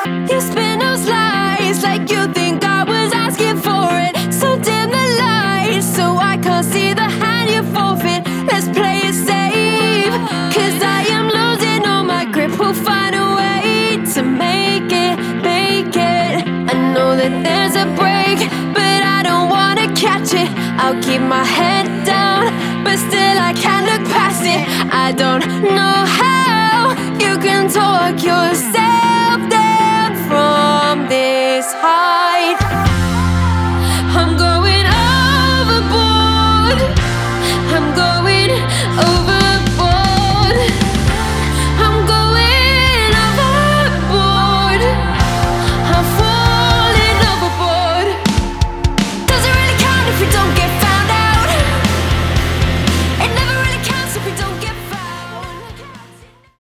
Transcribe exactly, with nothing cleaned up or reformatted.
You spin those lies like you think I was asking for it. So dim the lights so I can't see the hand you forfeit. Let's play it safe, cause I am losing all my grip. We'll find a way to make it, make it. I know that there's a break, but I don't wanna catch it. I'll keep my head down, but still I can't look past it. I don't know